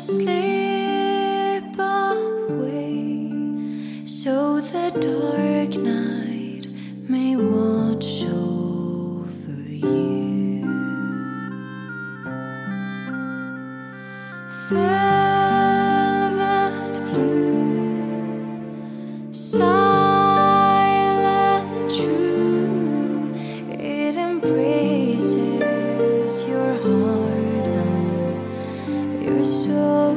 slip away, so the dark night may watch over you. Velvet blue, silent true, it embraces your heart and your soul.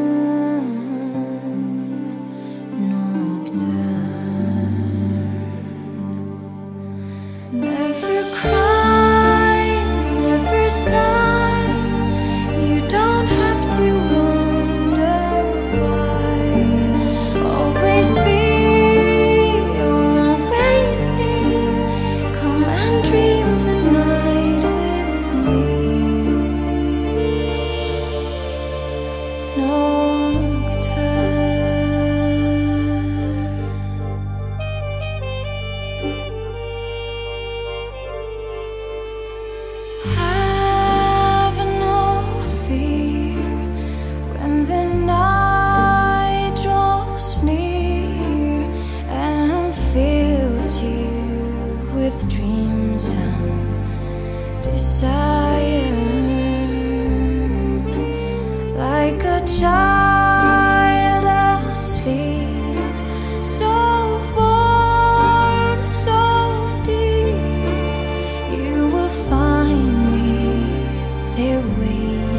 Nocturne, never cry, never sigh. You don't have to wonder why. Always be, always sing. Come and dream the night with me. Have no fear when the night draws near and fills you with dreams and desire. Like a child asleep, so warm, so deep, you will find me there waiting.